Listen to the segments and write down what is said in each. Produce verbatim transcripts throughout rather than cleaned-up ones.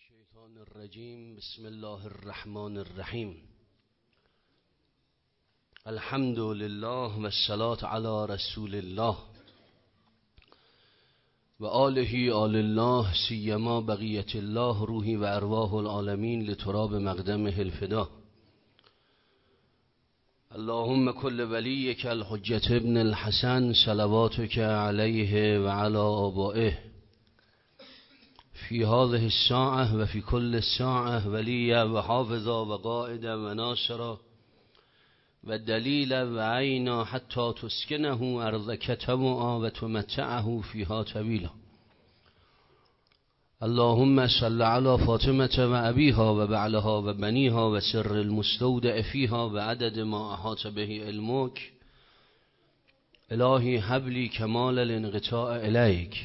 الشیطان الرجیم. بسم الله الرحمن الرحیم. الحمد لله و الصلاة علی رسول الله و آله آل الله سیما بقیت الله روحی و ارواح العالمین لتراب مقدمه الفدا. اللهم كل وليك الحجة ابن الحسن صلواتك عليه وعلى آبائه في هذه الساعة وفي كل ساعة وليا وحافظا وقائدا وناصرا ودليلا وعينا حتى تسكنه أرضك تمعا وتمتعه فيها طويلا. اللهم صل على فاطمة وأبيها وبعلها وبنيها وسر المستودع فيها وعدد ما أحاط به علمك. إلهي هب لي كمال الانقطاع إليك.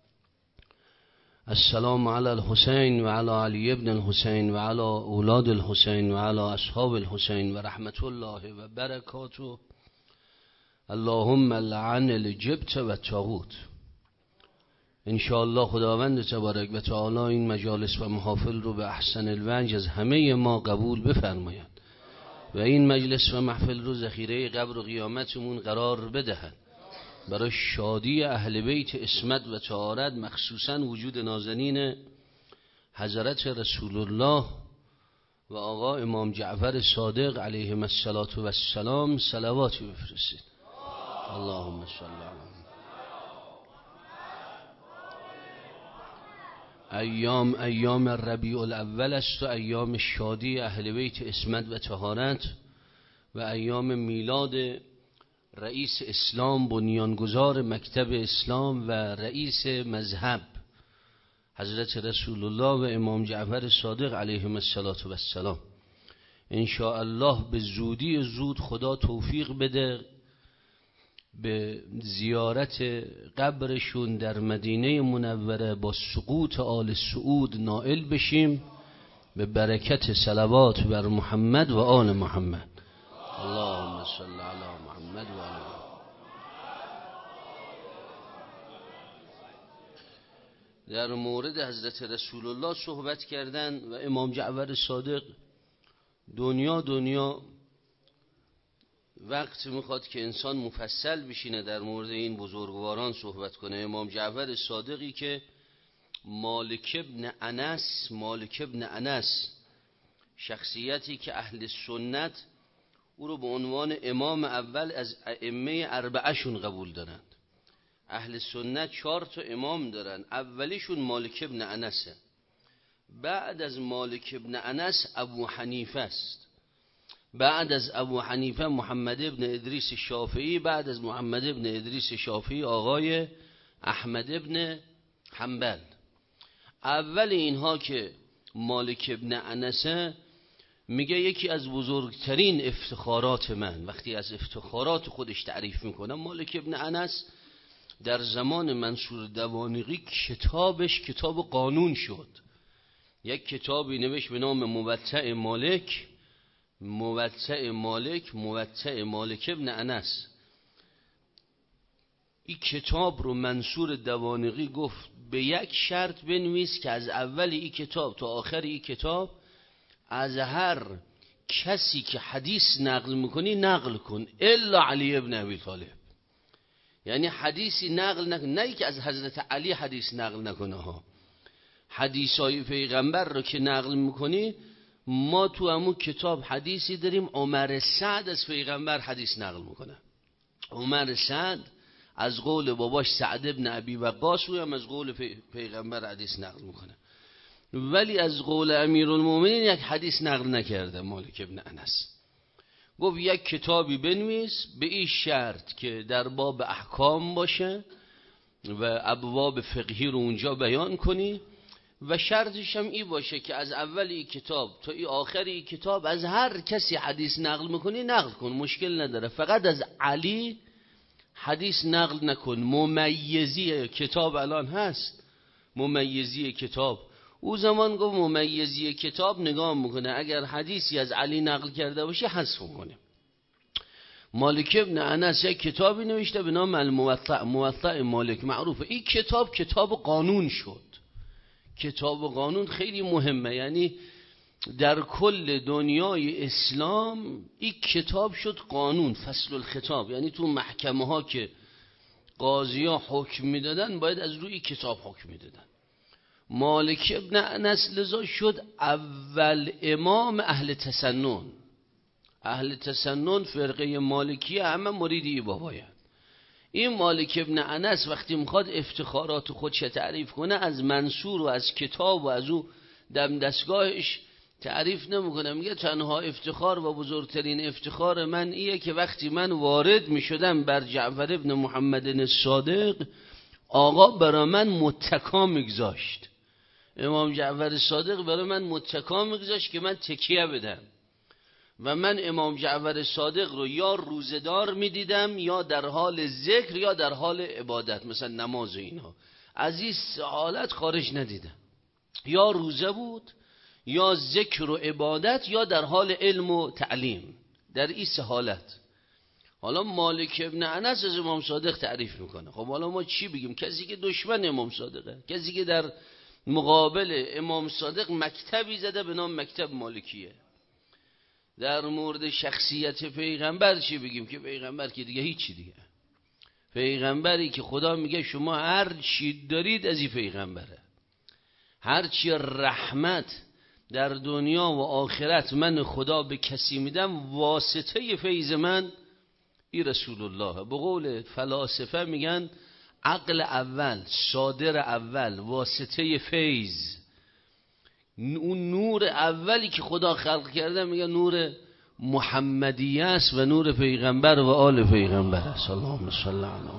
السلام على الحسين وعلى علي بن الحسين وعلى أولاد الحسين وعلى أصحاب الحسين ورحمة الله وبركاته. اللهم لعن الجبت و الطاغوت. انشاءالله خداوند تبارک و تعالی این مجالس و محافل رو به احسن الوجه از همه ما قبول بفرماید و این مجلس و محفل رو ذخیره قبر و قیامتمون قرار بدهد. برای شادی اهل بیت عصمت و طهارت، مخصوصا وجود نازنین حضرت رسول الله و آقا امام جعفر صادق علیهم السلام صلواتی بفرستید. اللهم صل علی ایام ایام ربیع الاول است و ایام شادی اهل بیت عصمت و طهارت و ایام میلاد رئیس اسلام، بنیانگذار مکتب اسلام و رئیس مذهب حضرت رسول الله و امام جعفر صادق علیهم السلام. ان شاء الله به زودی زود خدا توفیق بده به زیارت قبرشون در مدینه منوره با سقوط آل سعود نائل بشیم به برکت صلوات بر محمد و آل محمد. اللهم صل علی محمد و آل محمد. در مورد حضرت رسول الله صحبت کردن و امام جعفر صادق دنیا دنیا وقت میخواد که انسان مفصل بشینه در مورد این بزرگواران صحبت کنه. امام جعفر صادقی که مالک ابن انس مالک ابن انس شخصیتی که اهل سنت او رو به عنوان امام اول از ائمه اربعه شون قبول دارند. اهل سنت چهار تا امام دارن، اولیشون مالک ابن انسه، بعد از مالک ابن انس ابو حنیفه است، بعد از ابو حنیفه محمد ابن ادریس شافعی، بعد از محمد ابن ادریس شافعی آقای احمد ابن حنبل. اول اینها که مالک ابن انسه میگه یکی از بزرگترین افتخارات من، وقتی از افتخارات خودش تعریف میکنم، مالک ابن انس در زمان منصور دوانیقی کتابش کتاب قانون شد. یک کتابی نوشت به نام موطأ مالک موطأ مالک موطأ مالک ابن انس. این کتاب رو منصور دوانیقی گفت به یک شرط بنویس که از اول این کتاب تا آخر این کتاب از هر کسی که حدیث نقل میکنی نقل کن الا علی ابن ابی طالب. یعنی حدیثی نقل نکن، نه که از حضرت علی حدیث نقل نکنه ها، حدیثای پیغمبر رو که نقل میکنی. ما تو همون کتاب حدیثی داریم عمر سعد از پیغمبر حدیث نقل میکنه. عمر سعد از قول باباش سعد ابن ابی وقاص، او هم از قول پیغمبر حدیث نقل میکنه، ولی از قول امیرالمومنین یک حدیث نقل نکرده. مالک ابن انس گفت یک کتابی بنویس به این شرط که در باب احکام باشه و ابواب فقهی رو اونجا بیان کنی و شرطش هم این باشه که از اول این کتاب تا این آخر این کتاب از هر کسی حدیث نقل میکنی نقل کن، مشکل نداره، فقط از علی حدیث نقل نکن. ممیزی کتاب الان هست، ممیزی کتاب. او زمان گفت ممیزی کتاب نگاه میکنه، اگر حدیثی از علی نقل کرده باشه حذف کنه. مالک ابن انس یک کتابی نوشته به نام الموطأ موطأ مالک، معروفه. این کتاب کتاب قانون شد، کتاب و قانون خیلی مهمه. یعنی در کل دنیای اسلام این کتاب شد قانون، فصل الخطاب. یعنی تو محکمه ها که قاضی ها حکم میدادن باید از روی کتاب حکم میدادن. مالک ابن انس لذا شد اول امام اهل تسنن. اهل تسنن فرقه مالکیه همه مریدی بابایند. این مالک ابن انس وقتی میخواد افتخارات خودش تعریف کنه از منصور و از کتاب و از او دم دستگاهش تعریف نمیکنه. میگه تنها افتخار و بزرگترین افتخار من ایه که وقتی من وارد میشدم بر جعفر ابن محمد الصادق، آقا برای من متکا میگذاشت. امام جعفر صادق برای من متکا میگذاشت که من تکیه بدم و من امام جعفر صادق رو یا روزدار میدیدم یا در حال ذکر یا در حال عبادت، مثلا نماز و اینها. از این حالت خارج ندیدم. یا روزه بود یا ذکر و عبادت یا در حال علم و تعلیم، در این سه حالت. حالا مالک ابن انس از امام صادق تعریف میکنه. خب حالا ما چی بگیم؟ کسی که دشمن امام صادقه، کسی که در مقابل امام صادق مکتبی زده به نام مکتب مالکیه. در مورد شخصیت پیغمبر چی بگیم؟ که پیغمبر که دیگه هیچی دیگه. پیغمبری که خدا میگه شما هر چی دارید از این پیغمبره. هر چی رحمت در دنیا و آخرت من خدا به کسی میدم واسطه فیض من ای رسول الله. به قول فلاسفه میگن عقل اول، صادر اول، واسطه فیض. اون نور اولی که خدا خلق کرده میگه نور محمدیه است و نور پیغمبر و آل پیغمبر. اللهم صل علی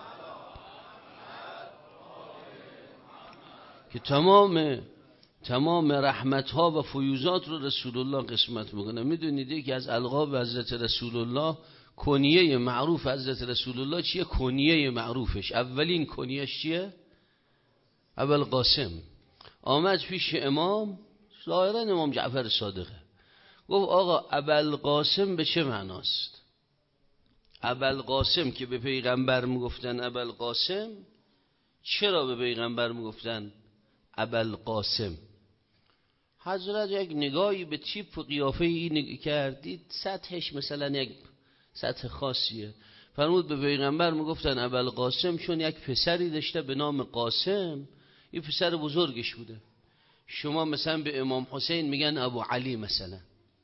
که تمام تمام رحمت ها و فیوزات رو رسول الله قسمت میکنه. میدونید یکی از القاب حضرت رسول الله، کنیه معروف حضرت رسول الله چیه؟ کنیه معروفش اولین کنیهش چیه؟ ابوالقاسم. آمد پیش امام، ظاهرا امام جعفر صادقه، گفت آقا ابوالقاسم به چه معناست؟ ابوالقاسم که به پیغمبر میگفتن ابوالقاسم، چرا به پیغمبر میگفتن ابوالقاسم؟ حضرت یک نگاهی به تیپ و قیافه این کردید، سطحش مثلا یک سطح خاصیه. فرمود به پیغمبر میگفتن ابوالقاسم چون یک پسری داشته به نام قاسم، این پسر بزرگش بوده. شما مثلا به امام حسین میگن ابو علی، مثلا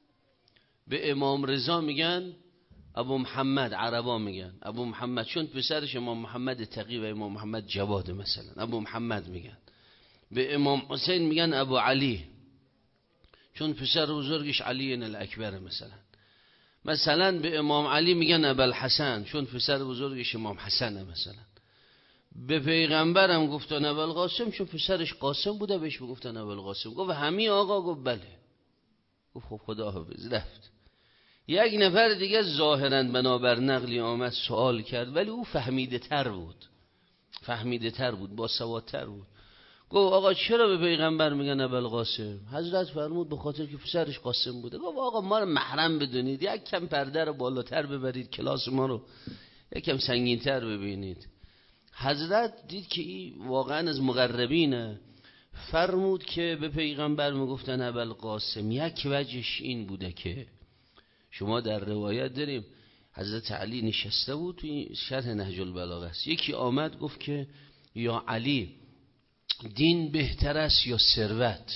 به امام رضا میگن ابو محمد، عربا میگن ابو محمد چون پسرش امام محمد تقی و امام محمد جواد، مثلا ابو محمد میگن. به امام حسین میگن ابو علی چون پسر بزرگش علی الاکبر، مثلا مثلا به امام علی میگن ابوالحسن چون پسر بزرگش امام حسنه. مثلا به پیغمبرم گفتن ابوالقاسم چون پسرش قاسم بوده بهش گفتن ابوالقاسم. گفت همین آقا؟ گفت بله. گفت خب خدا حافظ، رفت. یک نفر دیگه ظاهرا بنابر نقلی آمد سوال کرد، ولی او فهمیده تر بود، فهمیده تر بود، باسوادتر بود. گفت آقا چرا به پیغمبر میگن ابوالقاسم؟ حضرت فرمود به خاطر که پسرش قاسم بوده. گفت آقا ما رو محرم بدونید، یک کم پرده رو بالاتر ببرید، کلاس ما رو یک کم سنگین‌تر ببینید. حضرت دید که این واقعا از مقربینه، فرمود که به پیغمبر میگفتن ابوالقاسم. یک وجهش این بوده که شما در روایت داریم حضرت علی نشسته بود، توی شرح نهج البلاغه است، یکی آمد گفت که یا علی دین بهتر است یا ثروت؟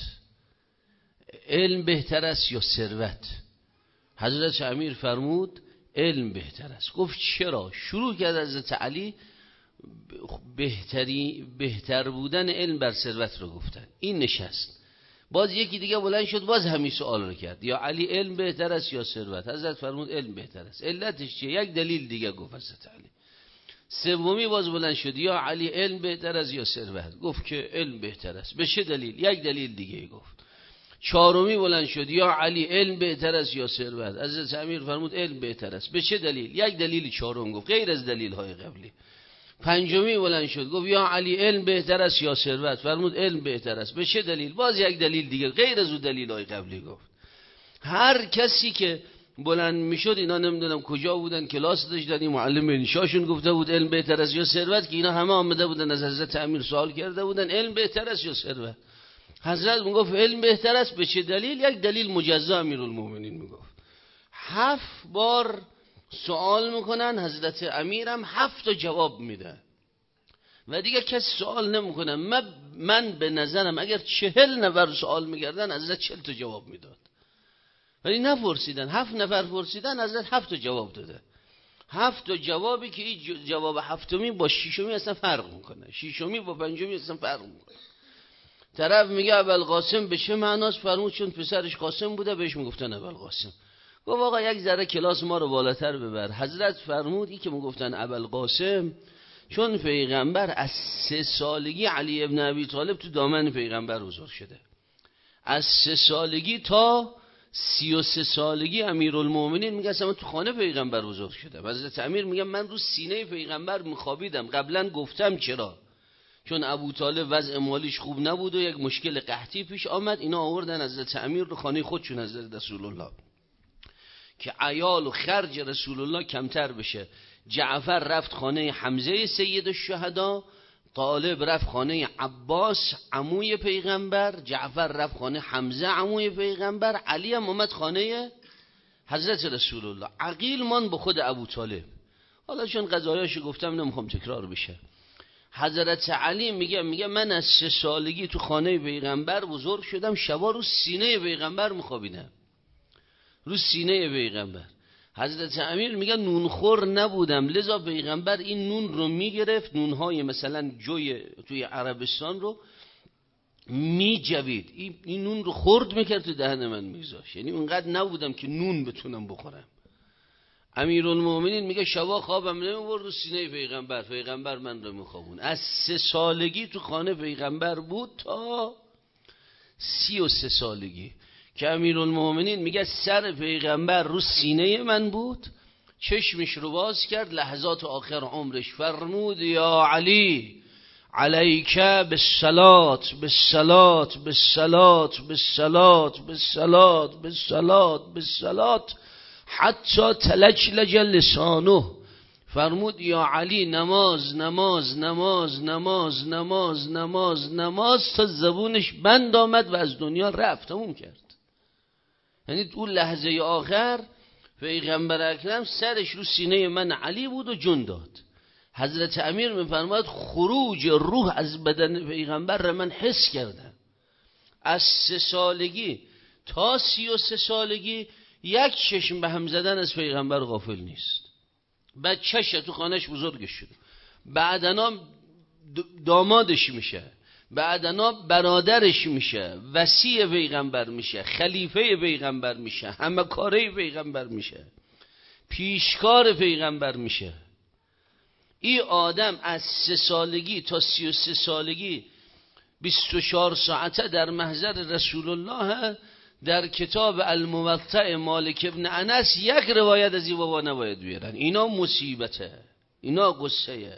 علم بهتر است یا ثروت؟ حضرت امیر فرمود علم بهتر است. گفت چرا؟ شروع کرد حضرت علی بهتری بهتر بودن علم بر ثروت رو گفتن. این نشست، باز یکی دیگه بلند شد باز همین سوال رو کرد، یا علی علم بهتر است یا ثروت؟ حضرت فرمود علم بهتر است. علتش چیه؟ یک دلیل دیگه گفت حضرت علی. سومی باز بلند شد، یا علی علم بهتر است یا ثروت؟ گفت که علم بهتر است. به چه دلیل؟ یک دلیل دیگه گفت. چهارمی بلند شد، یا علی علم بهتر است یا ثروت؟ حضرت امیر فرمود علم بهتر است. به چه دلیل؟ یک دلیل چهارم گفت غیر از دلیل های قبلی. پنجمی بلند شد گفت یا علی علم بهتر است یا ثروت؟ فرمود علم بهتر است. به چه دلیل؟ باز یک دلیل دیگه غیر از اون دلیل های قبلی گفت. هر کسی که بلند میشد، اینا نمیدونم کجا بودن، کلاس داشتن، این معلم انشاشون گفته بود علم بهتر است یا ثروت، که اینا همه آمده بودن از حضرت امیر سوال کرده بودن علم بهتر است یا ثروت. حضرت میگفت علم بهتر است. به چه دلیل؟ یک دلیل مجزا امیرالمومنین میگفت. هفت بار سوال میکنن، حضرت امیرم هفت تا جواب میده و دیگه کسی سوال نمیکنه. من, من به نظرم اگر چهل نفر سوال میکردن حضرت چهل تا جواب میداد، ولی نپرسیدن. هفت نفر پرسیدن، حضرت هفت تا جواب داده. هفت تا جوابی که این جواب هفتمی با ششمی اصلا فرق میکنه، ششمی با پنجمی اصلا فرق میکنه. طرف میگه ابوالقاسم به چه معناست؟ فرمود چون پسرش قاسم بوده بهش میگفتن ابوالقاسم. گفت آقا یک ذره کلاس ما رو بالاتر ببر. حضرت فرمود این که میگفتن ابوالقاسم چون پیغمبر از سه سالگی علی ابن ابی طالب تو دامن پیغمبر بزرگ شده، از سه سالگی تا سی و سه سالگی امیرالمومنین میگه اصلا من تو خانه پیغمبر بزرگ شدم. حضرت امیر میگه من رو سینه پیغمبر میخوابیدم. قبلا گفتم چرا؟ چون ابو طالب وضع مالیش خوب نبود و یک مشکل قحطی پیش آمد. اینا آوردن حضرت امیر رو خانه خودشون، حضرت رسول الله، که عیال و خرج رسول الله کمتر بشه. جعفر رفت خانه حمزه سید الشهدا، طالب رفت خانه عباس عموی پیغمبر، جعفر رفت خانه حمزه عموی پیغمبر، علی هم اومد خانه حضرت رسول الله. عقیل من به خود ابو طالب. حالا چون قضایاشو گفتم نمیخوام تکرار بشه. حضرت علی میگه میگه من از سه سالگی تو خانه پیغمبر بزرگ شدم، شبا رو سینه پیغمبر میخوابیدم، رو سینه پیغمبر. حضرت امیر میگه نونخور نبودم، لذا پیغمبر این نون رو میگرفت، نونهای مثلا جوی توی عربستان رو میجوید، این نون رو خورد میکرد تو دهن من میگذاشت. یعنی اونقدر نبودم که نون بتونم بخورم. امیرالمومنین میگه شبا خوابم نمیبرد، رو سینه پیغمبر پیغمبر من رو میخوابون. از سه سالگی تو خانه پیغمبر بود تا سی و سه سالگی که امیرالمومنین میگه سر پیغمبر رو سینه من بود، چشمش رو باز کرد لحظات آخر عمرش، فرمود یا علی علیک بالصلات بالصلات بالصلات بالصلات بالصلات بالصلات بالصلات حتی تلجلج لسانه. فرمود یا علی نماز نماز نماز نماز نماز نماز نماز تا زبونش بند آمد و از دنیا رفت، تموم کرد. یعنی اون لحظه آخر پیغمبر اکرم سرش رو سینه من علی بود و جون داد. حضرت امیر میفرماید خروج روح از بدن پیغمبر را من حس کردم. از سه سالگی تا سی و سه سالگی یک چشم به هم زدن از پیغمبر غافل نیست. بچه‌ش تو خانهش بزرگش شد، بعدنا دامادش میشه، بعدنا برادرش میشه، وصی پیغمبر میشه، خلیفه پیغمبر میشه، همه کاره پیغمبر میشه، پیشکار پیغمبر میشه. این آدم از سه سالگی تا سی و سه سالگی بیست و چهار ساعته در محضر رسول الله. در کتاب الموطأ مالک ابن انس یک روایت از این بابا نباید بیارن. اینا مصیبته، اینا قصه.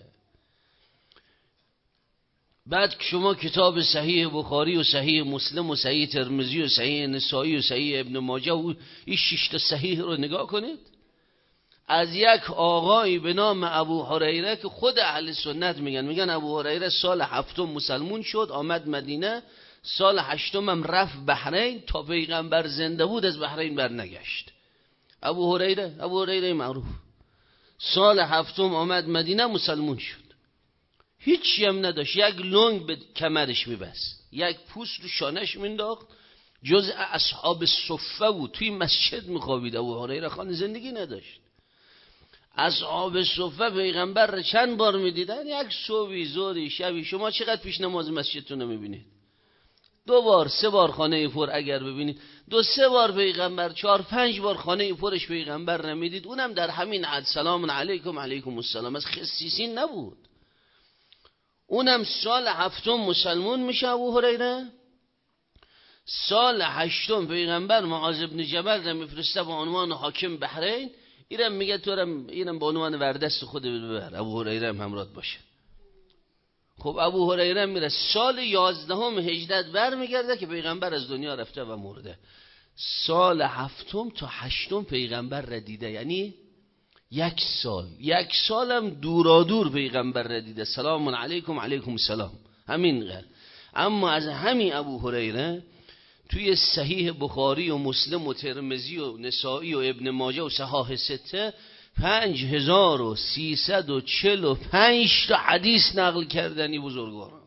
بعد شما کتاب صحیح بخاری و صحیح مسلم و صحیح ترمذی و صحیح نسائی و صحیح ابن ماجه و این شش تا صحیح رو نگاه کنید، از یک آقایی به نام ابو هریره که خود اهل سنت میگن میگن ابو هریره سال هفتم مسلمون شد، آمد مدینه، سال هشتم هم رفت بحرین، تا پیغمبر زنده بود از بحرین برنگشت. ابو هریره ابو هریره معروف سال هفتم آمد مدینه مسلمون شد، هیچی هم نداشت، یک لنگ به کمرش میبست، یک پوست رو شانش مینداخت، جز اصحاب صفه بود، توی مسجد میخوابید. ابو هریره خان زندگی نداشت. اصحاب صفه پیغمبر رو چند بار میدیدن، یک صبحی ظهری شبی. شما چقدر پیش نماز مسجدتون رو میبینید؟ دو بار سه بار خانه پر اگر ببینید، دو سه بار پیغمبر، چهار پنج بار خانه پرش پیغمبر نمیدید، اونم در همین حد سلام علیکم علیکم السلام، از خصیصین نبود. اونم سال هفتم مسلمون میشه ابو هریره. سال هشتم پیغمبر معاذ بن جبل رو میفرسته به عنوان حاکم بحرین، اینم میگه تو رم اینم به عنوان وردست خود ببر، ابو هریره هم همراه باشه. خب ابو هریره میره، سال یازدهم هجرت برمیگرده که پیغمبر از دنیا رفته و مرده. سال هفتم تا هشتم پیغمبر را دیده، یعنی یک سال یک سالم دورادور پیغمبر را دیده. سلام علیکم علیکم السلام، همین قدر. اما از همین ابو هریره توی صحیح بخاری و مسلم و ترمذی و نسائی و ابن ماجه و صحاح سته پنج هزار و سیصد و چل و پنج تا حدیث نقل کردنی بزرگواران.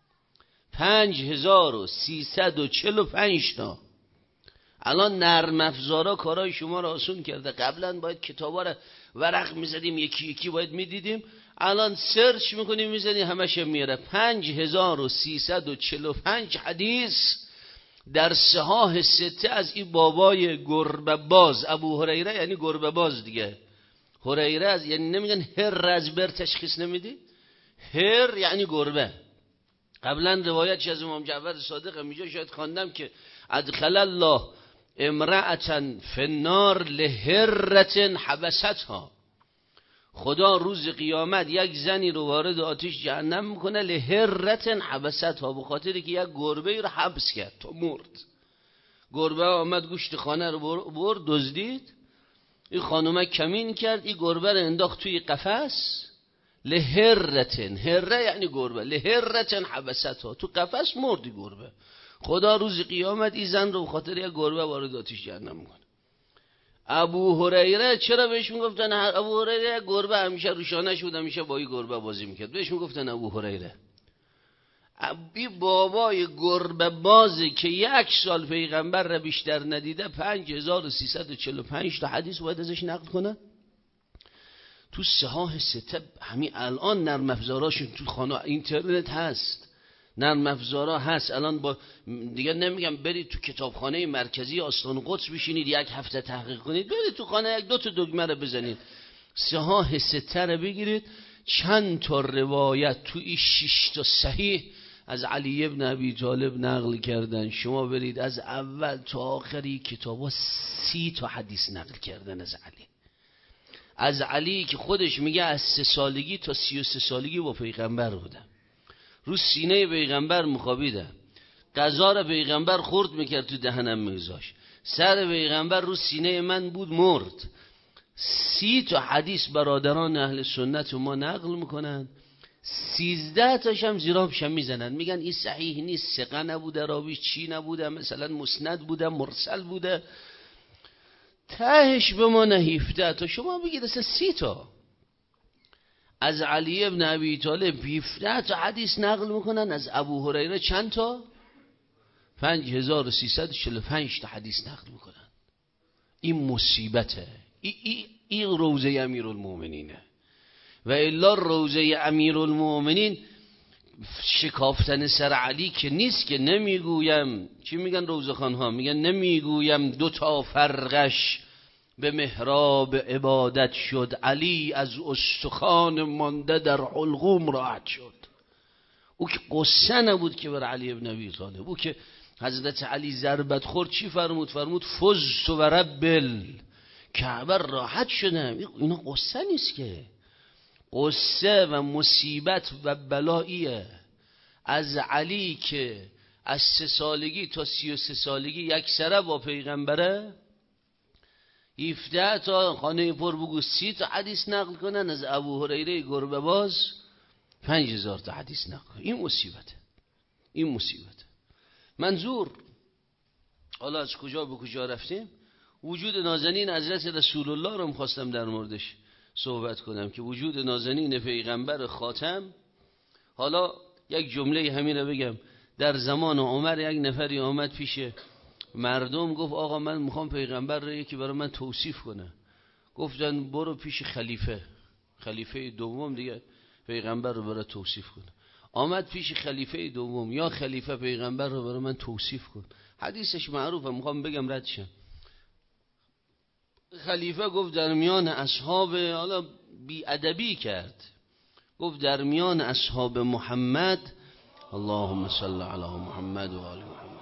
پنج هزار و سیصد و چل و پنج تا. الان نرم افزارا کارای شما را آسون کرده. قبلا باید کتابا را ورق میزدیم یکی یکی باید میدیدیم، الان سرچ میکنیم میزنیم همش میره. پنج هزار و سیصد و چل و پنج حدیث در صحاح سته از این بابای گربه باز ابو هریره، یعنی گربه باز دیگه. هریره از یعنی نمیگن هر از بر تشخیص نمیدی، هر یعنی گربه. قبلا روایتش از امام جعفر صادق میجا شاید خواندم که ادخل الله امرأة فی النار لهرة حبستها، خدا روز قیامت یک زنی رو وارد آتش جهنم میکنه لهرة حبستها، به خاطری که یک گربه رو حبس کرد تا مرد. گربه آمد گوشت خانه رو برد دزدید، این خانومه کمین کرد، این گربه رو انداخت توی قفس. لهرة، هره یعنی گربه، لهرة حبستها، تو قفس مردی گربه. خدا روز قیامت این زن رو به خاطر یک گربه وارد آتش جهنم میکنه. ابو هریره چرا بهش میگفتن ابو هریره؟ گربه همیشه روشانش بود، همیشه با این گربه بازی میکرد، بهش میگفتن ابو هریره. ابی بابای گربه بازی که یک سال پیغمبر را بیشتر ندیده پنج هزار و سیصد و چل و پنج تا حدیث باید ازش نقل کنه. تو صحاح سته همین الان نرم افزاراشون تو خانه اینترنت هست، نرم افزارا هست. الان با دیگه نمیگم برید تو کتابخانه مرکزی آستان قدس بشینید یک هفته تحقیق کنید، برید تو خانه یک دو تا دکمه رو بزنید، صحاح سته رو بگیرید، چند تا روایت تو این شش تا صحیح از علی ابن ابی طالب نقل کردن. شما برید از اول تا آخری کتابا سی تا حدیث نقل کردن از علی. از علی که خودش میگه از سه سالگی تا سی و سه سالگی با پیغمبر بودم، رو سینه پیغمبر مخابیدم، غذا را پیغمبر خورد میکرد تو دهنم میگذاشت، سر پیغمبر رو سینه من بود مرد. سی تا حدیث برادران اهل سنت ما نقل میکنن، سیزده تاش هم زیرابش هم میزنن، میگن این صحیح نیست، ثقه نبوده، راویش چی نبوده، مثلا مسند بوده، مرسل بوده. تهش به ما نهیفته تا شما بگید اصلا سی تا از علی ابن ابی طالب بیفته تا حدیث نقل میکنن. از ابو هریره چند تا؟ پنج هزار و سیصد و چل و پنج تا حدیث نقل میکنن. این مصیبته. این ای ای روضه امیرالمومنینه. و الا روضه امیرالمومنین شکافتن سر علی که نیست که نمیگویم، چی میگن روضه خانها؟ میگن نمیگویم دو تا فرقش به محراب عبادت شد، علی از استخوان مانده در حلقوم راحت شد. او که قصه نبود که بر علی ابن ابی طالب، او که حضرت علی ضربت خورد چی فرمود؟ فرمود فزت و رب کعبه راحت شدم. اینا قصه نیست که، قصه و مصیبت و بلاییه. از علی که از سه سالگی تا سی و سه سالگی یک سره با پیغمبره، هفده تا خانه پر بگو سی تا حدیث نقل کنن. از ابو هریره گربه باز پنج هزار تا حدیث نقل کنن. این مصیبته، این مصیبته. منظور حالا از کجا به کجا رفتیم؟ وجود نازنین حضرت رسول الله رو می‌خواستم در موردش صحبت کنم که وجود نازنین پیغمبر خاتم. حالا یک جمله همین رو بگم. در زمان عمر یک نفری آمد پیش مردم، گفت آقا من میخوام پیغمبر رو یکی برای من توصیف کنه. گفتن برو پیش خلیفه، خلیفه دوم دیگه پیغمبر رو برای توصیف کنه. آمد پیش خلیفه دوم، یا خلیفه پیغمبر رو برای من توصیف کن. حدیثش معروفه، میخوام بگم رد شم. خلیفه گفت در میان اصحاب، حالا بی ادبی کرد، گفت در میان اصحاب محمد، اللهم صل علی محمد و آل محمد.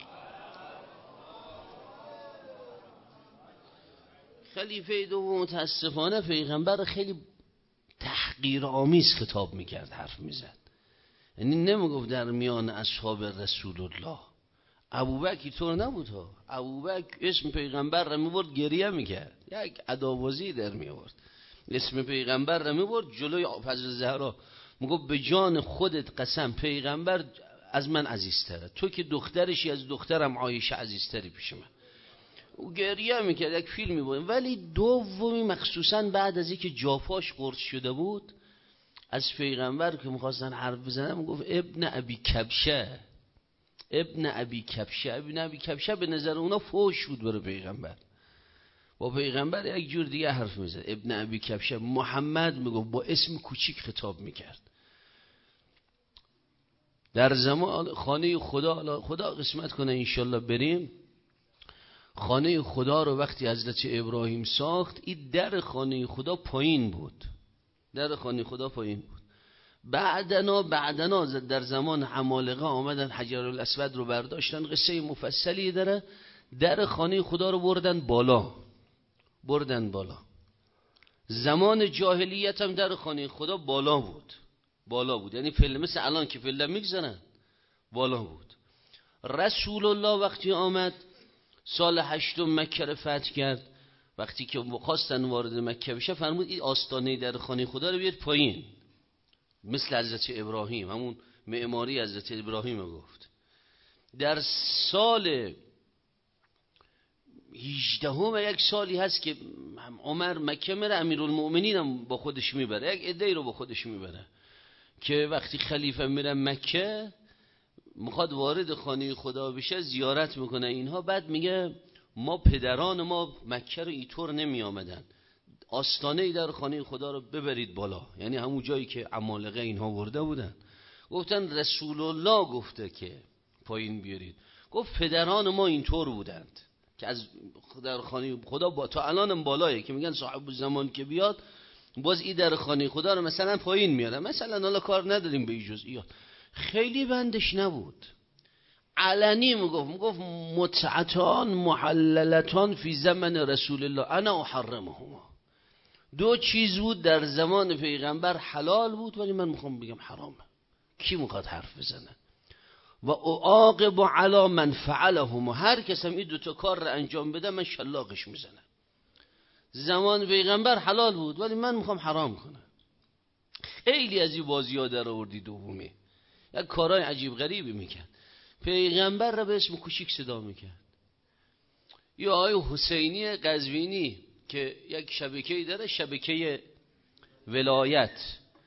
خلیفه دوم متاسفانه پیغمبر خیلی تحقیرآمیز خطاب میکرد، حرف میزد. یعنی نمیگفت در میان اصحاب رسول الله. ابوبکر طور نبود ها. ابوبکر اسم پیغمبر را میبرد گریه میکرد، یک ادابازی در میورد. اسم پیغمبر را میبرد جلوی فضل زهرا، میگفت به جان خودت قسم پیغمبر از من عزیزتره، تو که دخترشی از دخترم عایشه عزیزتری پیش من. او گریه میکرد، یک فیلمی بود. ولی دومی مخصوصا بعد از اینکه جافاش قرص شده بود از پیغمبر که میخواستن حرف بزنن گفت ابن ابی کبشه، ابن ابی کبشه. ابن ابی کبشه به نظر اونا فوش بود برای پیغمبر. با پیغمبر یک جور دیگه حرف میزد. ابن ابی کبشه محمد میگفت با اسم کوچیک خطاب میکرد. در زمان خانه خدا، خدا قسمت کنه انشالله بریم خانه خدا رو وقتی حضرت ابراهیم ساخت، این در خانه خدا پایین بود، در خانه خدا پایین بود. بعدنا بعدنا در زمان عمالقه آمدن حجر الاسود رو برداشتن، قصه مفصلی داره. در خانه خدا رو بردن بالا، بردن بالا. زمان جاهلیت هم در خانه خدا بالا بود، بالا بود، یعنی فعلا مثل الان که فعلا میگذارن بالا بود. رسول الله وقتی آمد سال هشتم مکه رو فتح کرد، وقتی که خواستن وارد مکه بشه فرمود این آستانه در خانه خدا رو بیاد پایین، مثل حضرت ابراهیم، همون معماری حضرت ابراهیم گفت. در سال هجدهم یک سالی هست که عمر مکه میره، امیرالمؤمنین هم با خودش میبره، یک عده‌ای رو با خودش میبره که وقتی خلیفه میره مکه میخواد وارد خانه خدا بشه زیارت میکنه اینها. بعد میگه ما پدران ما مکه رو اینطور نمی آمدن، آستانه در خانه خدا رو ببرید بالا، یعنی همون جایی که عمالقه اینها ورده بودن. گفتن رسول الله گفته که پایین بیارید. گفت پدران ما اینطور بودند که از در خانه خدا با تا الانم بالایه، که میگن صاحب الزمان که بیاد باز این در خانه خدا رو مثلا پایین میاره. مثلا حالا کار نداریم به این جزئیات، خیلی بندش نبود، علنی میگفت میگفت متعتان محللتان فی زمن رسول الله انا احرمهما. دو چیز بود در زمان پیغمبر حلال بود ولی من میخوام بگم حرامه. کی میخواد حرف بزنه؟ و اعاقب علی من فعلهما، هر کس هم این دو تا کار رو انجام بده من شلاقش میزنم. زمان پیغمبر حلال بود ولی من میخوام حرام کنم. خیلی از این بازی‌ها در آوردی دومی، یک کارهای عجیب غریبی میکرد. پیغمبر را به اسم کوچیک صدا میکرد. یا آقای حسینی قزوینی که یک شبکه‌ای داره، شبکه ولایت،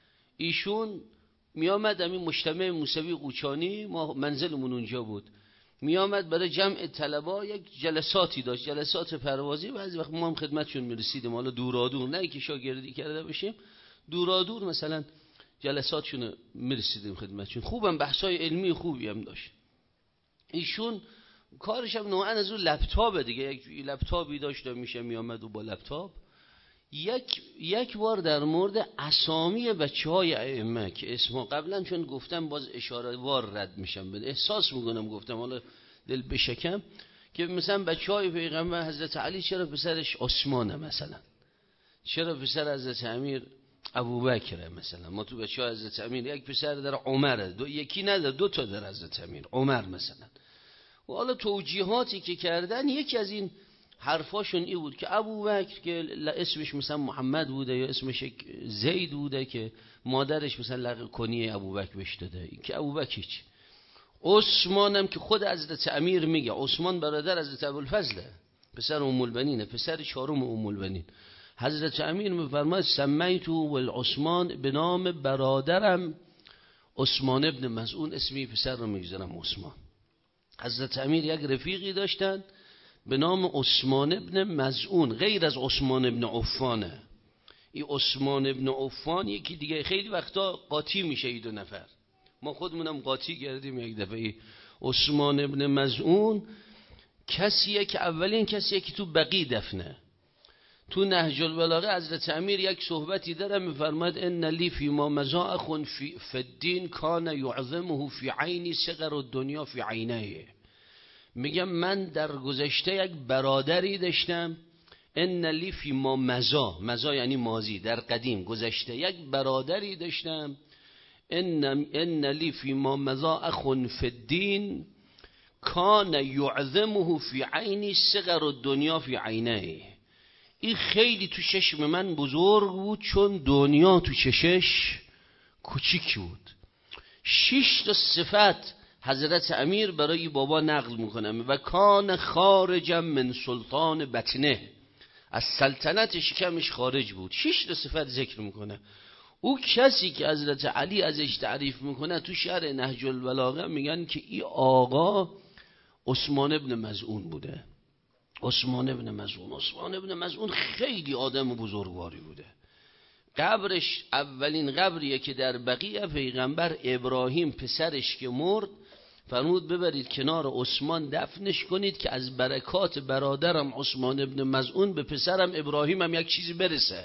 ایشون میامد همین مجتمع موسوی قوچانی، ما منزلمون اونجا بود، میامد برای جمع طلبا یک جلساتی داشت، جلسات پروازی. بعضی وقت ما هم خدمتشون میرسیدیم، حالا دورادور، نه که شاگردی کرده باشیم، دورادور مثلا جلساتشون میرسیدیم خدمتشون. خوبم بحثای علمی خوبی هم داشت. ایشون کارش هم نوعا از اون لپتاپ دیگه، یک لپتاپی داشت و میشه میامد و با لپتاپ یک یک بار در مورد اسامی بچهای ائمه که اسمها قبلا چون گفتم باز اشاره وار رد میشم، به احساس میکنم گفتم حالا دل بشکم، که مثلا بچهای پیغمبر حضرت علی چرا پسرش عثمانه، مثلا چرا پسر حضرت امیر ابوبکر، مثلا ما تو بچهای حضرت امیر یک پسر در عمره، دو یکی نداره، دو تا در حضرت امیر عمر مثلا. و حالا توجیهاتی که کردن، یکی از این حرفاشون این بود که ابوبکر که اسمش مثلا محمد بوده یا اسمش زید بوده که مادرش مثلا لقب کنی ابوبکر بهش داده، که ابوبکر هیچ. عثمان هم که خود حضرت امیر میگه، عثمان برادر حضرت ابوالفضل، پسر ام البنین، پسر چهارم ام البنین. حضرت امیر میفرماید سمیتو والعثمان، به نام برادرم عثمان ابن مظعون اسمی پسر رو میگذارم عثمان. حضرت امیر یک رفیقی داشتن به نام عثمان ابن مظعون، غیر از عثمان ابن عفانه. این عثمان ابن عفان یکی دیگه، خیلی وقتا قاطی میشه این دو نفر، ما خودمونم قاطی کردیم یک دفعه. عثمان ابن مظعون کسیه که اولین کسیه که تو بقیع دفنه. تو نهج البلاغه حضرت امیر یک صحبتی داره، میفرماید ان لی فی ما مضى اخ فی الدین کان یعظمه فی عینی صغر الدنیا فی عینه. میگم من در گذشته یک برادری داشتم، ان لی فی ما مضى، مضى یعنی ماضی، در قدیم گذشته، یک برادری داشتم، ان ان لی فی ما مضى اخ فی الدین کان یعظمه فی عینی صغر الدنیا فی عینه. این خیلی تو چشم من بزرگ بود چون دنیا تو چشش کوچیک بود. شش تا صفت حضرت امیر برای بابا نقل میکنم و کان خارجم من سلطان بطنه، از سلطنت شکمش خارج بود. شش تا صفت ذکر میکنه. او کسی که حضرت علی ازش تعریف میکنه تو شرح نهج البلاغه میگن که این آقا عثمان ابن مظعون بوده. عثمان ابن مظعون عثمان ابن مظعون خیلی آدم بزرگواری بوده. قبرش اولین قبریه که در بقیع پیغمبر ابراهیم پسرش که مرد فرمود ببرید کنار عثمان دفنش کنید که از برکات برادرم عثمان ابن مظعون به پسرم ابراهیم هم یک چیزی برسه،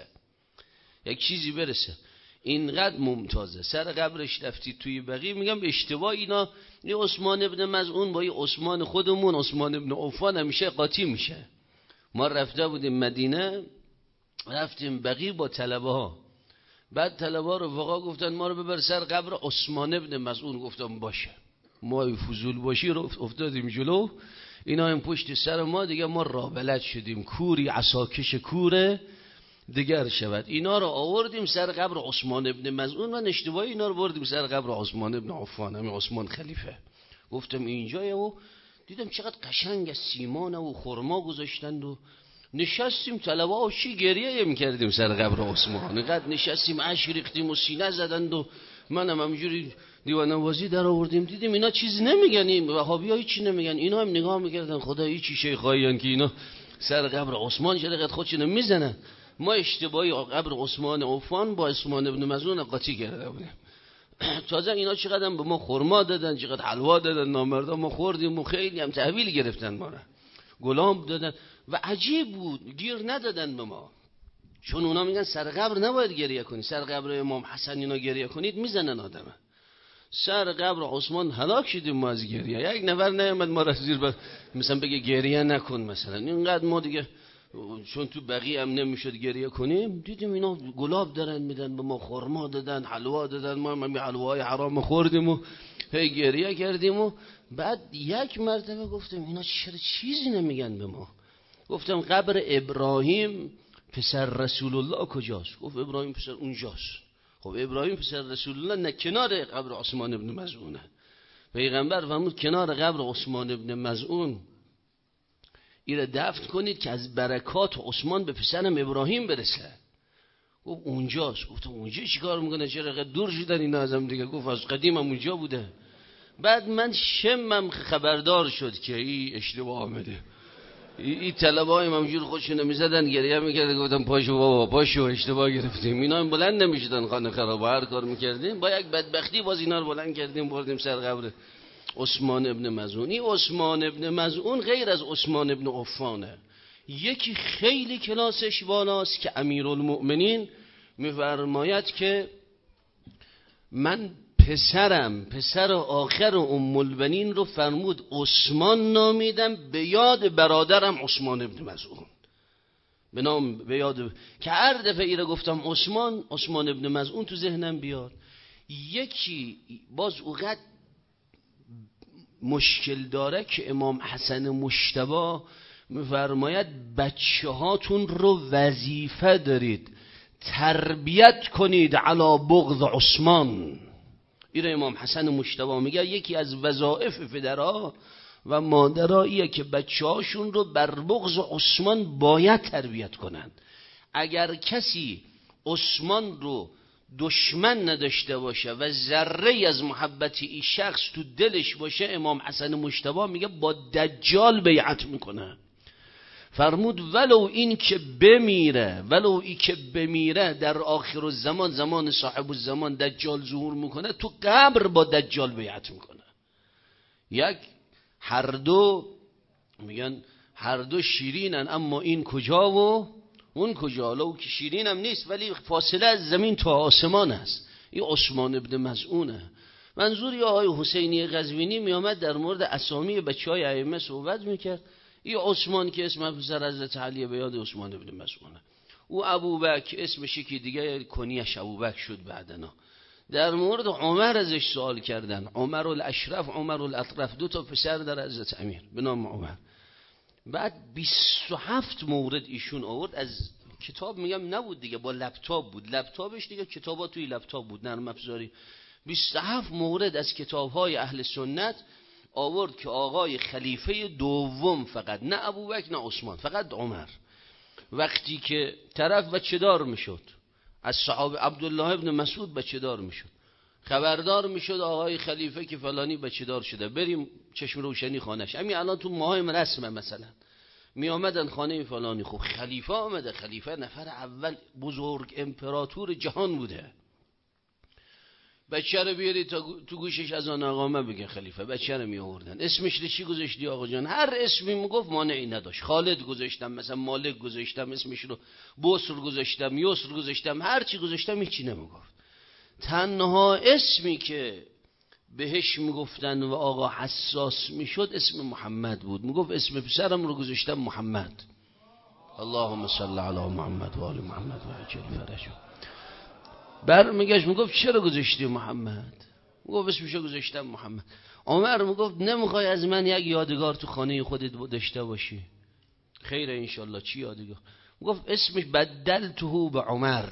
یک چیزی برسه. اینقدر ممتازه. سر قبرش رفتید توی بقیع، میگم به اشتباه اینا این عثمان ابن مظعون با این عثمان خودمون عثمان ابن عفان همیشه قاطی میشه. ما رفته بودیم مدینه، رفتیم بقیع با طلبه ها، بعد طلبه ها رفقا گفتن ما رو ببر سر قبر عثمان ابن مظعون. گفتم باشه. ما فضول باشی رو افتادیم جلو، اینا هم پشت سر ما، دیگه ما راه بلد شدیم. کوری عصاکش کوره دیگر شود. اینا رو آوردیم سر قبر عثمان ابن مظعون و اشتباهی اینا رو بردیم سر قبر عثمان ابن عفان، همین عثمان خلیفه. گفتم اینجایه و دیدم چقدر قشنگ از سیمان و خرما گذاشتند و نشستیم. طلبه ها چی گریه میکردیم سر قبر عثمان، اینقدر نشستیم اشک ریختیم و سینه زدند و منم همینجوری دیوانه‌وازی در آوردیم. دیدیم اینا چیز نمیگن، این وهابی‌ها چی نمیگن، اینا هم نگاه میکردن خدایی چی شیخاییان که اینا سر قبر عثمان چقدر خودشون میزنن. ما اشتباهی قبر عثمان عفان با عثمان ابن مظعون قاطی کرده بودیم. تازه اینا چقدر به ما خرما دادن، چقدر حلوا دادن، نامردا ما خوردیم و خیلی هم تحویل گرفتن ما را، گلام دادن و عجیب بود گیر ندادن به ما. چون اونا میگن سر قبر نباید گریه کنید، سر قبر امام حسن اینا گریه کنید میزنن آدمه. سر قبر عثمان هلاک شدیم ما از گریه. یک نفر نیامد ما را زیر بر مثلا بگه گریه نکن مثلا. اینقدر ما دیگه چون تو بقیه هم نمیشد گریه کنیم، دیدیم اینا گلاب دارن میدن به ما، خرما دادن، حلوا دادن، ما هم حلوای حرام خوردیم و هی گریه کردیم. و بعد یک مرتبه گفتم اینا چرا چیزی نمیگن به ما. گفتم قبر ابراهیم پسر رسول الله کجاست؟ گفت ابراهیم پسر اونجاست. خب ابراهیم پسر رسول الله نه کنار قبر عثمان ابن مظعونه. پیغمبر فرمود کنار قبر عثمان ابن مظعون ایره دفن کنید که از برکات عثمان به پسرم ابراهیم برسه. گفت اونجاست. گفتم اونجا چیکار میکنه، چرا قد دور شدن اینا ازم دیگه؟ گفت از قدیم هم اونجا بوده. بعد من شمم خبردار شد که این اشتباه آمده. این طلبه‌های همجور خودشون میزدن گریه میکردن. گفتم پاشو بابا پاشو، اشتباه گرفتیم. اینا هم بلند نمیشدن خانه خراب، هر کار میکردیم با یک بدبختی باز اینا رو بلند کردیم بردیم سر قبر عثمان ابن مظعون. این عثمان ابن مظعون غیر از عثمان ابن عفانه. یکی خیلی کلاسش بالاست که امیرالمؤمنین میفرماید که من پسرم پسر آخر ام البنین رو فرمود عثمان نامیدم به یاد برادرم عثمان ابن مظعون، به نام به یاد که هر دفعه ای رو گفتم عثمان عثمان ابن مظعون تو ذهنم بیاد. یکی باز اوقات مشکل داره که امام حسن مجتبی میفرماید بچه هاتون رو وظیفه دارید تربیت کنید علی بغض عثمان. این امام حسن مجتبی میگه یکی از وظایف پدرها و مادراییه که بچه هاشون رو بر بغض عثمان باید تربیت کنند. اگر کسی عثمان رو دشمن نداشته باشه و ذره از محبت این شخص تو دلش باشه، امام حسن مجتبی میگه با دجال بیعت میکنه. فرمود ولو این که بمیره ولو این که بمیره در آخر الزمان، زمان صاحب الزمان دجال ظهور میکنه، تو قبر با دجال بیعت میکنه. یک هر دو میگن هر دو شیرینن اما این کجا و اون کجا. لو که شیرین هم نیست ولی فاصله از زمین تا آسمان است. این عثمان ابن مظعونه. منظور یا آقای حسینی قزوینی میامد در مورد اسامی بچه های ائمه صحبت میکرد. این عثمان که اسم پسر حضرت علی به یاد عثمان ابن مظعونه. او ابوبکر اسمش یکی دیگه کنیش ابوبکر شد بعدنا. در مورد عمر ازش سوال کردن، عمر الاشرف عمر الاطرف، دو تا پسر در حضرت امیر به نام عمر. بعد بیست و هفت مورد ایشون آورد. از کتاب میگم نبود دیگه، با لپتاپ بود. لپتاپش دیگه کتابا توی لپتاپ بود، نرم افزاری. بیست و هفت مورد از کتاب‌های اهل سنت آورد که آقای خلیفه دوم فقط، نه ابوبکر نه عثمان، فقط عمر، وقتی که طرف بچه دار میشد، از صحابه عبدالله ابن مسعود بچه دار میشد، خبردار میشد آقای خلیفه که فلانی بچه دار شده، بریم چشم روشنی خانش. همین الان تو ماهای رسمه مثلا می آمدن خانه فلانی، خب خلیفه آمده، خلیفه نفر اول بزرگ امپراتور جهان بوده، بچه رو بیاری تو گوشش از آن اقامه بگه خلیفه، بچه رو می آوردن. اسمش رو چی گذاشتی آقا جان؟ هر اسمی میگفت مانعی نداشت. خالد گذاشتم، مثلا مالک گذاشتم، اسمش رو بسر گذاشتم، یسر گذاشتم، هر چی گذاشتم هیچی نمیگفت. تنها اسمی که بهش میگفتن و آقا حساس میشد اسم محمد بود. میگفت اسم پسرم رو گذاشتم محمد، اللهم صل علی محمد و آل محمد و عجل فرجه. برمیگشت میگفت چرا گذاشتی محمد؟ میگفت اسمشو گذاشتم محمد. عمر میگفت نمیخوای از من یک یادگار تو خانه خودت داشته باشی؟ خیره انشالله. چی یادگار؟ میگفت اسمش بدلته به عمر،